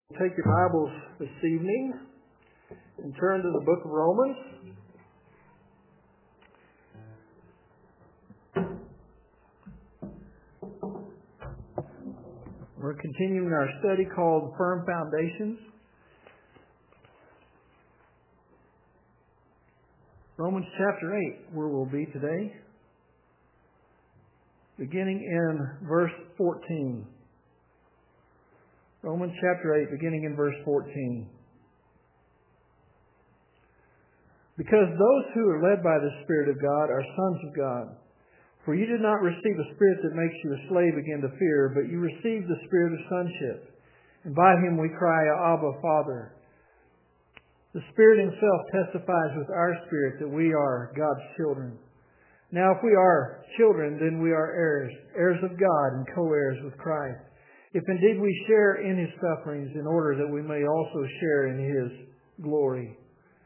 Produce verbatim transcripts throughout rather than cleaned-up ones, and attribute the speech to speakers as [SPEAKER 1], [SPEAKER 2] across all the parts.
[SPEAKER 1] Take your Bibles this evening and turn to the book of Romans. We're continuing our study called Firm Foundations. Romans chapter eight, where we'll be today, beginning in verse fourteen. Romans chapter eight, beginning in verse fourteen. Because those who are led by the Spirit of God are sons of God. For you did not receive a spirit that makes you a slave again to fear, but you received the Spirit of sonship. And by Him we cry, Abba, Father. The Spirit Himself testifies with our spirit that we are God's children. Now if we are children, then we are heirs, heirs of God and co-heirs with Christ. If indeed we share in His sufferings, in order that we may also share in His glory.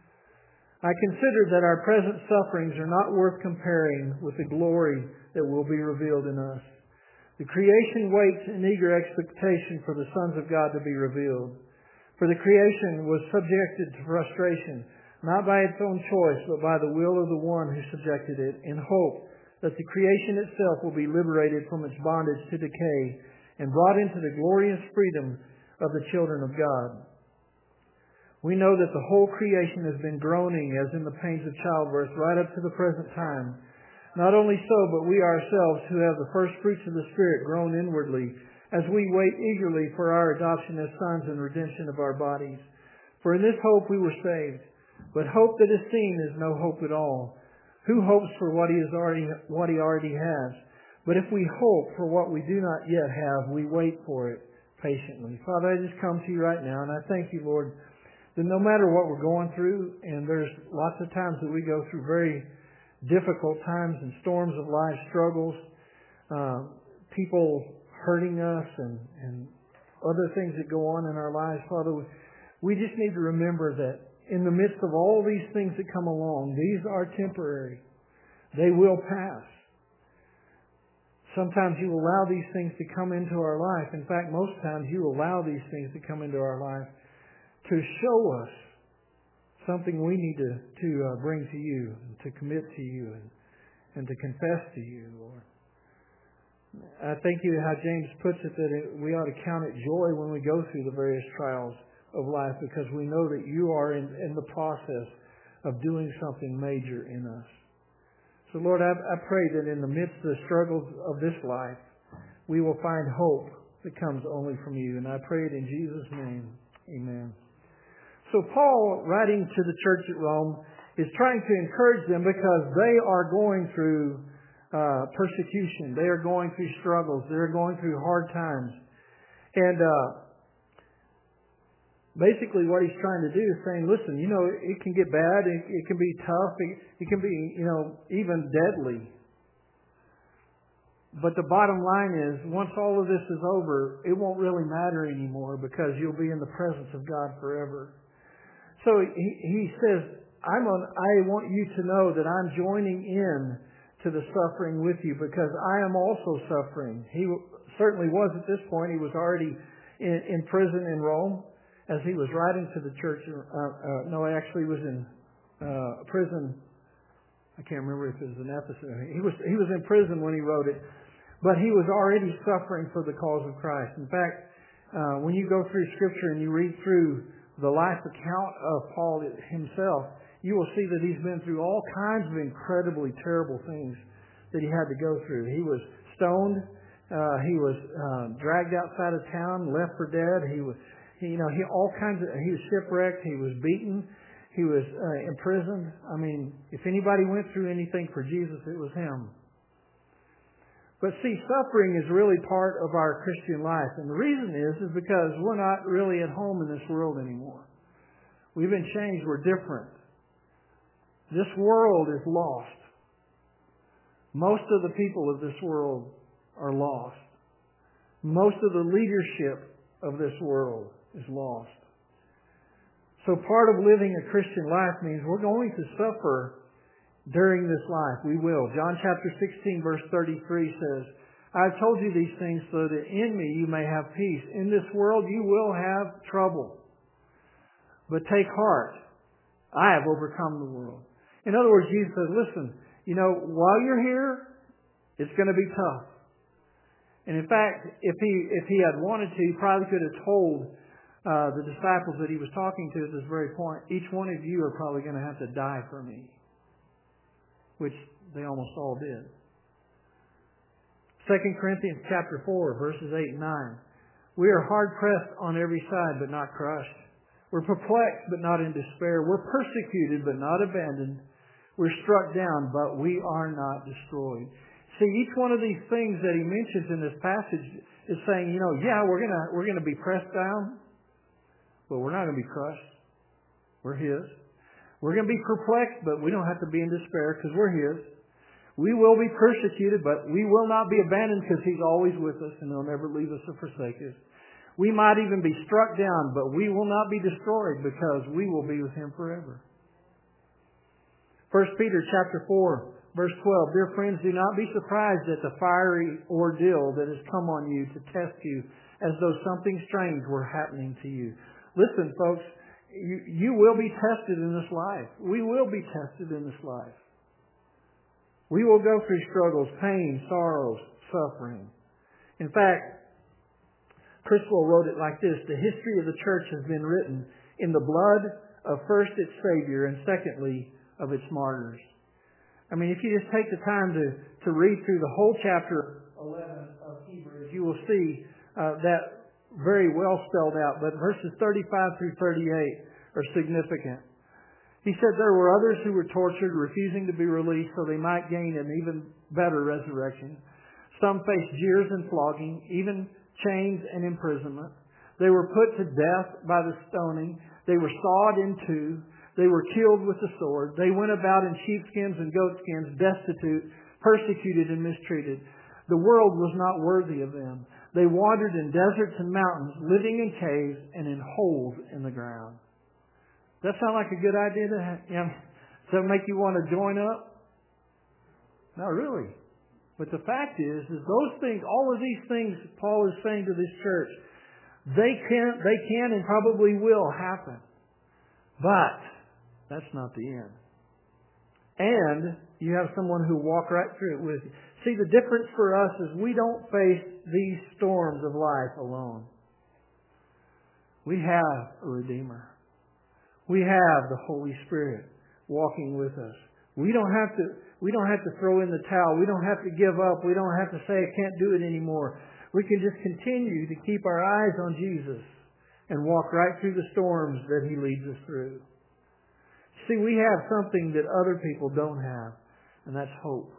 [SPEAKER 1] I consider that our present sufferings are not worth comparing with the glory that will be revealed in us. The creation waits in eager expectation for the sons of God to be revealed. For the creation was subjected to frustration, not by its own choice, but by the will of the one who subjected it, in hope that the creation itself will be liberated from its bondage to decay and brought into the glorious freedom of the children of God. We know that the whole creation has been groaning as in the pains of childbirth right up to the present time. Not only so, but we ourselves who have the first fruits of the Spirit groan inwardly as we wait eagerly for our adoption as sons and redemption of our bodies. For in this hope we were saved. But hope that is seen is no hope at all. Who hopes for what he, is already, what he already has? But if we hope for what we do not yet have, we wait for it patiently. Father, I just come to you right now, and I thank you, Lord, that no matter what we're going through, and there's lots of times that we go through very difficult times and storms of life, struggles, uh, people hurting us, and, and other things that go on in our lives, Father, we just need to remember that in the midst of all these things that come along, these are temporary. They will pass. Sometimes you allow these things to come into our life. In fact, most times you allow these things to come into our life to show us something we need to, to uh, bring to you, and to commit to you, and, and to confess to you, Lord. I thank you how James puts it, that it, we ought to count it joy when we go through the various trials of life, because we know that you are in, in the process of doing something major in us. So Lord, I, I pray that in the midst of the struggles of this life, we will find hope that comes only from you. And I pray it in Jesus' name. Amen. So Paul, writing to the church at Rome, is trying to encourage them because they are going through uh, persecution. They are going through struggles. They are going through hard times. And uh, basically what he's trying to do is saying, listen, you know, it can get bad. It, it can be tough. It, it can be, you know, even deadly. But the bottom line is, once all of this is over, it won't really matter anymore because you'll be in the presence of God forever. So he, he says, I'm on, I want you to know that I'm joining in to the suffering with you because I am also suffering. He certainly was at this point. He was already in, in prison in Rome as he was writing to the church. Uh, uh, no, actually he was in uh, prison. I can't remember if it was in Ephesus. He was, he was in prison when he wrote it. But he was already suffering for the cause of Christ. In fact, uh, when you go through Scripture and you read through the life account of Paul himself, you will see that he's been through all kinds of incredibly terrible things that he had to go through. He was stoned. Uh, he was uh, dragged outside of town, left for dead. He was, he, you know, he all kinds of. He was shipwrecked. He was beaten. He was uh, imprisoned. I mean, if anybody went through anything for Jesus, it was him. But see, suffering is really part of our Christian life. And the reason is, is because we're not really at home in this world anymore. We've been changed. We're different. This world is lost. Most of the people of this world are lost. Most of the leadership of this world is lost. So part of living a Christian life means we're going to suffer during this life. We will. John chapter sixteen verse thirty-three says, I've told you these things so that in me you may have peace. In this world you will have trouble. But take heart. I have overcome the world. In other words, Jesus said, listen, you know, while you're here, it's going to be tough. And in fact, if he if he had wanted to, he probably could have told uh, the disciples that he was talking to at this very point, each one of you are probably going to have to die for me. Which they almost all did. Second Corinthians chapter four, verses eight and nine. We are hard pressed on every side, but not crushed. We're perplexed, but not in despair. We're persecuted, but not abandoned. We're struck down, but we are not destroyed. See, each one of these things that he mentions in this passage is saying, you know, yeah, we're gonna we're gonna be pressed down, but we're not gonna be crushed. We're His. We're gonna be perplexed, but we don't have to be in despair because we're His. We will be persecuted, but we will not be abandoned because He's always with us and He'll never leave us or forsake us. We might even be struck down, but we will not be destroyed because we will be with Him forever. First Peter chapter four, verse twelve. Dear friends, do not be surprised at the fiery ordeal that has come on you to test you as though something strange were happening to you. Listen, folks, you, you will be tested in this life. We will be tested in this life. We will go through struggles, pain, sorrows, suffering. In fact, Criswell wrote it like this: the history of the church has been written in the blood of first its Savior and secondly of its martyrs. I mean, if you just take the time to, to read through the whole chapter eleven of Hebrews, you will see uh, that very well spelled out. But verses thirty-five through thirty-eight are significant. He said there were others who were tortured, refusing to be released so they might gain an even better resurrection. Some faced jeers and flogging, even chains and imprisonment. They were put to death by the stoning. They were sawed in two. They were killed with the sword. They went about in sheepskins and goatskins, destitute, persecuted and mistreated. The world was not worthy of them. They wandered in deserts and mountains, living in caves and in holes in the ground. Does that sound like a good idea to have? You know, does that make you want to join up? Not really. But the fact is, is those things, all of these things Paul is saying to this church, they can, they can and probably will happen. But that's not the end. And you have someone who will walk right through it with you. See, the difference for us is we don't face these storms of life alone. We have a Redeemer. We have the Holy Spirit walking with us. We don't have to, we don't have to throw in the towel. We don't have to give up. We don't have to say, I can't do it anymore. We can just continue to keep our eyes on Jesus and walk right through the storms that He leads us through. See, we have something that other people don't have, and that's hope.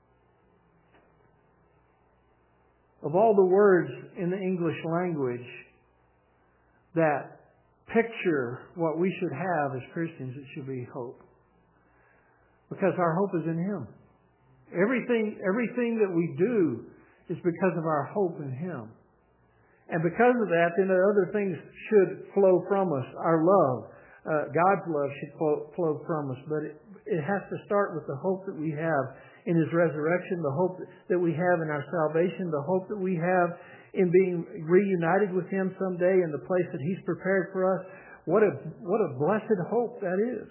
[SPEAKER 1] Of all the words in the English language that picture what we should have as Christians, it should be hope. Because our hope is in Him. Everything, everything that we do is because of our hope in Him. And because of that, then the other things should flow from us. Our love, uh, God's love should flow, flow from us. But it, it has to start with the hope that we have in His resurrection, the hope that we have in our salvation, the hope that we have in being reunited with Him someday in the place that He's prepared for us. What a, what a blessed hope that is.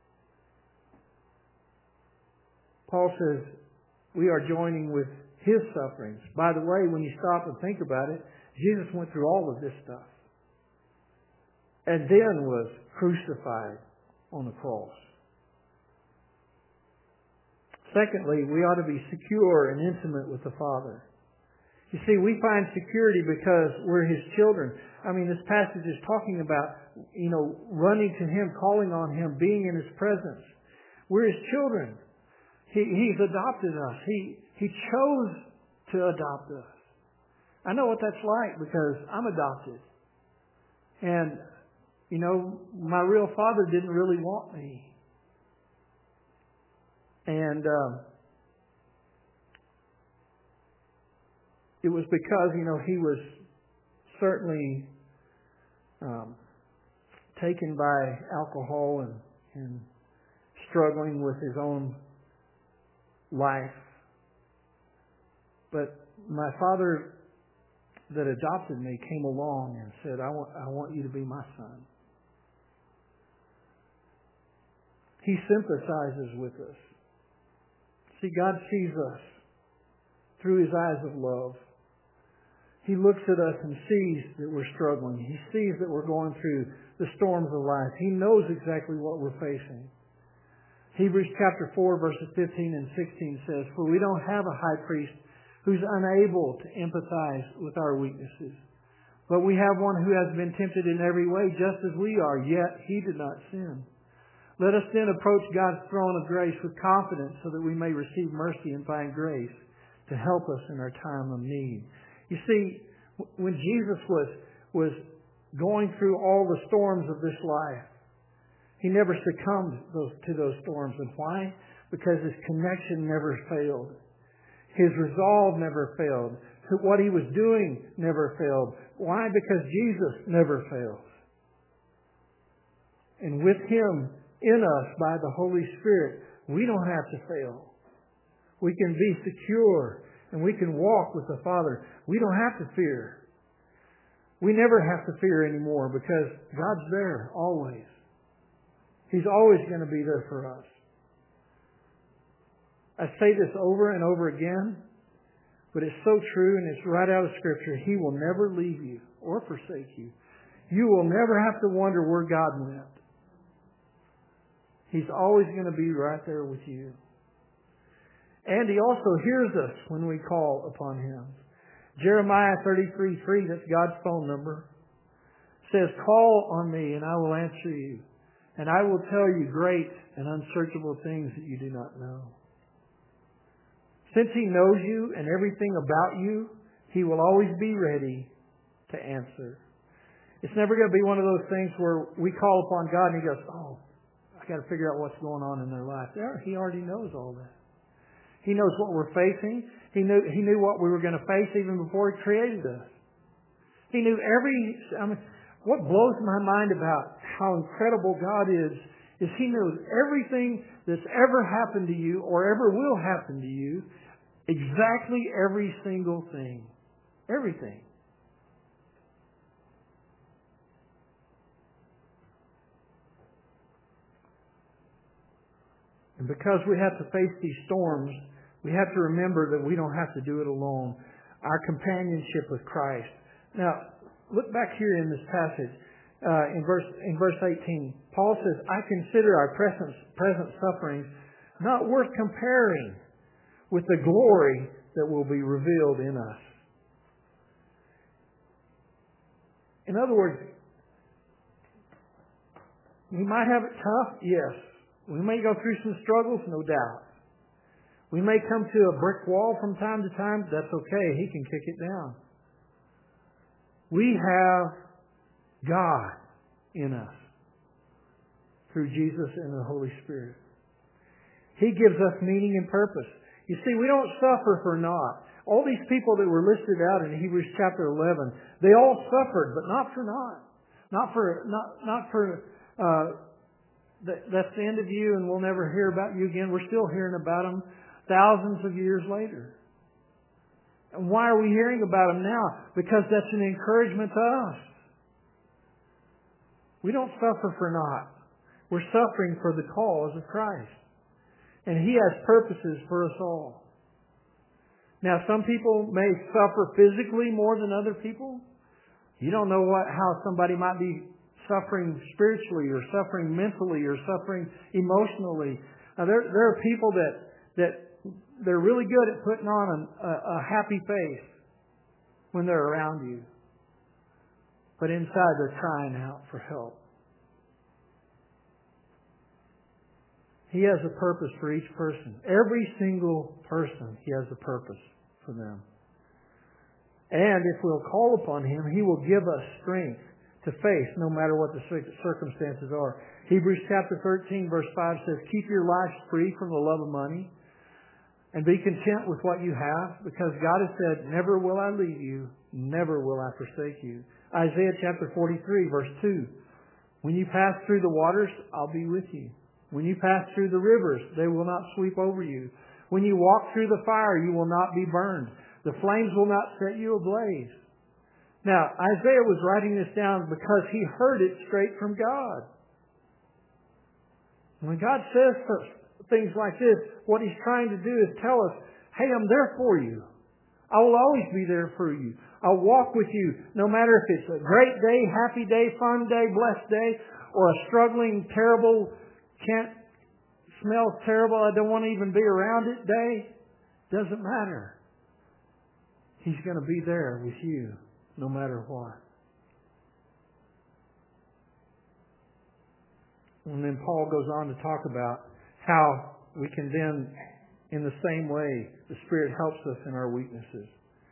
[SPEAKER 1] Paul says we are joining with His sufferings. By the way, when you stop and think about it, Jesus went through all of this stuff. And then was crucified on the cross. Secondly, we ought to be secure and intimate with the Father. You see, we find security because we're His children. I mean, this passage is talking about, you know, running to Him, calling on Him, being in His presence. We're His children. He, he's adopted us. He, he chose to adopt us. I know what that's like because I'm adopted. And, you know, my real father didn't really want me. And um, it was because, you know, he was certainly um, taken by alcohol and, and struggling with his own life. But my father that adopted me came along and said, I want, I want you to be my son. He sympathizes with us. See, God sees us through His eyes of love. He looks at us and sees that we're struggling. He sees that we're going through the storms of life. He knows exactly what we're facing. Hebrews chapter four, verses fifteen and sixteen says, For we don't have a high priest who's unable to empathize with our weaknesses. But we have one who has been tempted in every way, just as we are, yet He did not sin. Let us then approach God's throne of grace with confidence so that we may receive mercy and find grace to help us in our time of need. You see, when Jesus was, was going through all the storms of this life, He never succumbed those, to those storms. And why? Because His connection never failed. His resolve never failed. What He was doing never failed. Why? Because Jesus never fails. And with Him in us by the Holy Spirit, we don't have to fail. We can be secure and we can walk with the Father. We don't have to fear. We never have to fear anymore because God's there always. He's always going to be there for us. I say this over and over again, but it's so true and it's right out of Scripture. He will never leave you or forsake you. You will never have to wonder where God went. He's always going to be right there with you. And He also hears us when we call upon Him. Jeremiah thirty-three three, that's God's phone number, says, Call on me and I will answer you, and I will tell you great and unsearchable things that you do not know. Since He knows you and everything about you, He will always be ready to answer. It's never going to be one of those things where we call upon God and He goes, oh, I got to figure out what's going on in their life. There, He already knows all that. He knows what we're facing. He knew He knew what we were going to face even before He created us. He knew every... I mean, what blows my mind about how incredible God is, is He knows everything that's ever happened to you or ever will happen to you, exactly every single thing. Everything. And because we have to face these storms, we have to remember that we don't have to do it alone. Our companionship with Christ. Now, look back here in this passage, uh, in verse in verse eighteen. Paul says, I consider our present, present sufferings not worth comparing with the glory that will be revealed in us. In other words, we might have it tough, yes. We may go through some struggles, no doubt. We may come to a brick wall from time to time. That's okay. He can kick it down. We have God in us through Jesus and the Holy Spirit. He gives us meaning and purpose. You see, we don't suffer for naught. All these people that were listed out in Hebrews chapter eleven, they all suffered, but not for naught. Not for, not, not for, uh, that's the end of you and we'll never hear about you again. We're still hearing about them thousands of years later. And why are we hearing about them now? Because that's an encouragement to us. We don't suffer for naught. We're suffering for the cause of Christ. And He has purposes for us all. Now, some people may suffer physically more than other people. You don't know what, how somebody might be suffering spiritually or suffering mentally or suffering emotionally. Now, there, there are people that, that they're really good at putting on a, a, a happy face when they're around you. But inside they're crying out for help. He has a purpose for each person. Every single person, He has a purpose for them. And if we'll call upon Him, He will give us strength to face no matter what the circumstances are. Hebrews chapter thirteen verse five says, Keep your lives free from the love of money and be content with what you have, because God has said, Never will I leave you, never will I forsake you. Isaiah chapter forty-three verse two, When you pass through the waters, I'll be with you. When you pass through the rivers, they will not sweep over you. When you walk through the fire, you will not be burned. The flames will not set you ablaze. Now, Isaiah was writing this down because he heard it straight from God. When God says things like this, what He's trying to do is tell us, hey, I'm there for you. I will always be there for you. I'll walk with you no matter if it's a great day, happy day, fun day, blessed day, or a struggling, terrible, can't, smells terrible, I don't want to even be around it day. Doesn't matter. He's going to be there with you no matter what. And then Paul goes on to talk about how we can then, in the same way, the Spirit helps us in our weaknesses.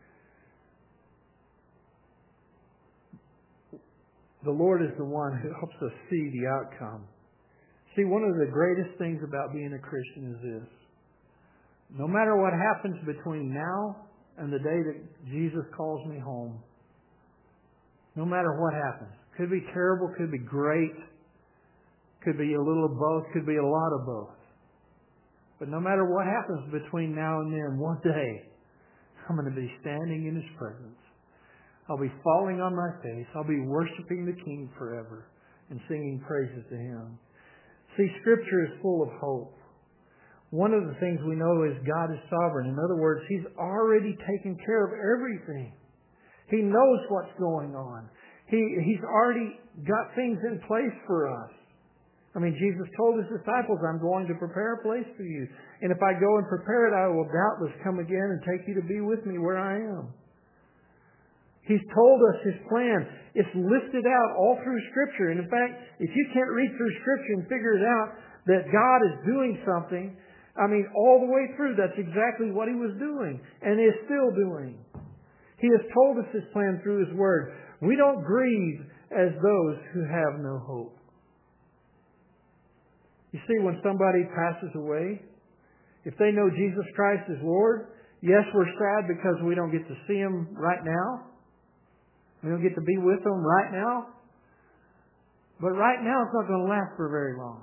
[SPEAKER 1] The Lord is the one who helps us see the outcome. See, one of the greatest things about being a Christian is this. No matter what happens between now and the day that Jesus calls me home, no matter what happens, could be terrible, could be great, could be a little of both, could be a lot of both. But no matter what happens between now and then, one day, I'm going to be standing in His presence. I'll be falling on my face. I'll be worshiping the King forever and singing praises to Him. See, Scripture is full of hope. One of the things we know is God is sovereign. In other words, He's already taken care of everything. He knows what's going on. He, he's already got things in place for us. I mean, Jesus told His disciples, I'm going to prepare a place for you. And if I go and prepare it, I will doubtless come again and take you to be with me where I am. He's told us His plan. It's listed out all through Scripture. And in fact, if you can't read through Scripture and figure it out that God is doing something, I mean, all the way through, that's exactly what He was doing and is still doing. He has told us His plan through His Word. We don't grieve as those who have no hope. You see, when somebody passes away, if they know Jesus Christ is Lord, yes, we're sad because we don't get to see Him right now. We don't get to be with Him right now. But right now it's not going to last for very long.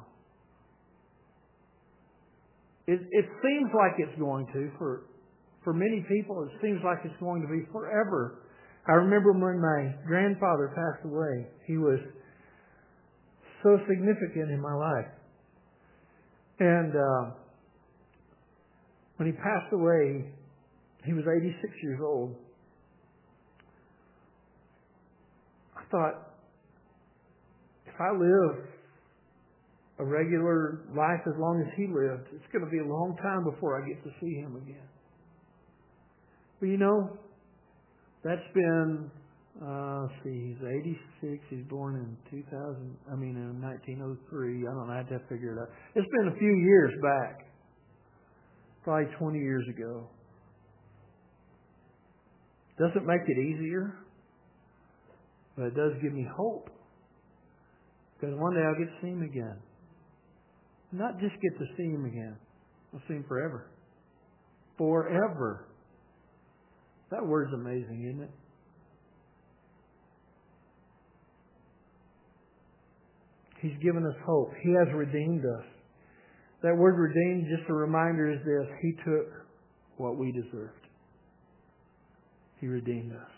[SPEAKER 1] It, it seems like it's going to. For, for many people, it seems like it's going to be forever. I remember when my grandfather passed away. He was so significant in my life. And uh, when he passed away, he was eighty-six years old. I thought, if I live a regular life as long as he lived, it's going to be a long time before I get to see him again. But you know, that's been, uh, let's see, he's eighty-six, he's born in two thousand, I mean in nineteen oh three, I don't know, I have to figure it out. It's been a few years back, probably twenty years ago. Doesn't make it easier, but it does give me hope. Because one day I'll get to see him again. Not just get to see him again. I'll see him forever. Forever. That word's amazing, isn't it? He's given us hope. He has redeemed us. That word redeemed, just a reminder, is this. He took what we deserved. He redeemed us.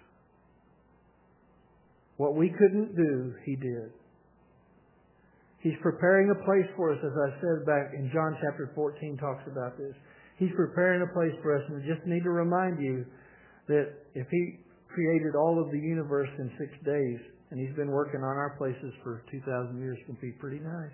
[SPEAKER 1] What we couldn't do, He did. He's preparing a place for us, as I said back in John chapter fourteen talks about this. He's preparing a place for us, and we just need to remind you that if He created all of the universe in six days, and He's been working on our places for two thousand years, it can be pretty nice.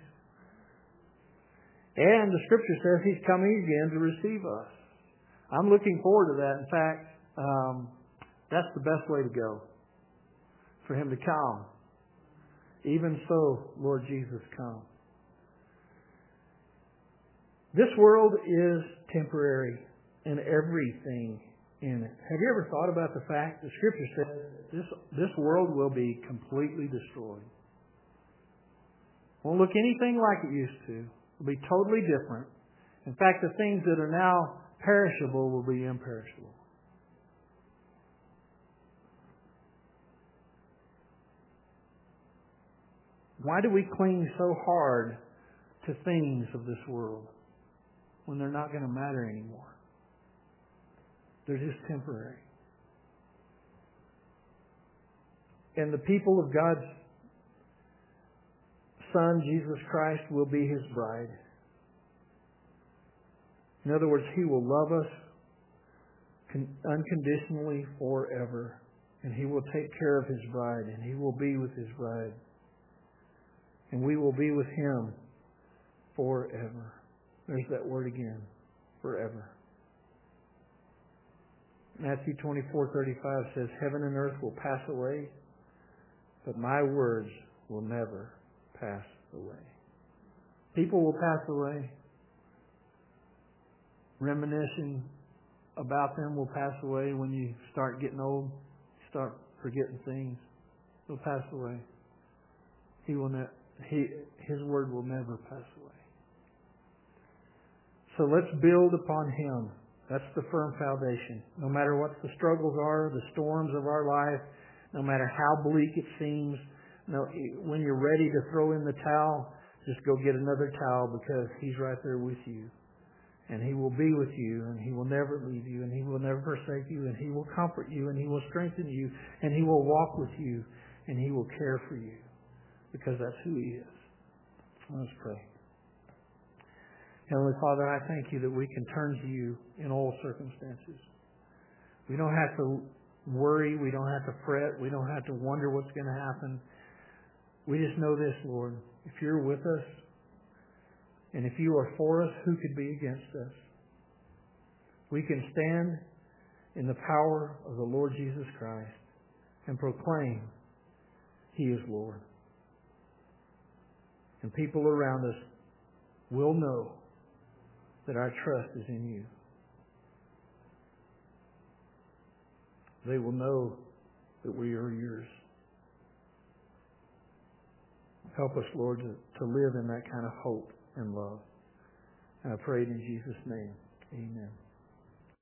[SPEAKER 1] And the Scripture says He's coming again to receive us. I'm looking forward to that. In fact, um, that's the best way to go, for Him to come. Even so, Lord Jesus, come. This world is temporary, and everything in it. Have you ever thought about the fact the Scripture says this this world will be completely destroyed? Won't look anything like it used to. It'll be totally different. In fact, the things that are now perishable will be imperishable. Why do we cling so hard to things of this world when they're not going to matter anymore? They're just temporary. And the people of God's Son, Jesus Christ, will be His bride. In other words, He will love us unconditionally forever. And He will take care of His bride. And He will be with His bride. And we will be with Him forever. There's that word again. Forever. Matthew twenty-four thirty-five says, Heaven and earth will pass away, but my words will never pass away. People will pass away. Reminiscing about them will pass away when you start getting old. Start forgetting things. They'll pass away. He will ne- he, His word will never pass away. So let's build upon Him. That's the firm foundation. No matter what the struggles are, the storms of our life, no matter how bleak it seems, no, when you're ready to throw in the towel, just go get another towel because He's right there with you. And He will be with you, and He will never leave you, and He will never forsake you, and He will comfort you, and He will strengthen you, and He will walk with you, and He will care for you because that's who He is. Let's pray. Heavenly Father, I thank You that we can turn to You in all circumstances. We don't have to worry. We don't have to fret. We don't have to wonder what's going to happen. We just know this, Lord. If You're with us, and if You are for us, who could be against us? We can stand in the power of the Lord Jesus Christ and proclaim He is Lord. And people around us will know that our trust is in You. They will know that we are Yours. Help us, Lord, to, to live in that kind of hope and love. And I pray it in Jesus' name. Amen.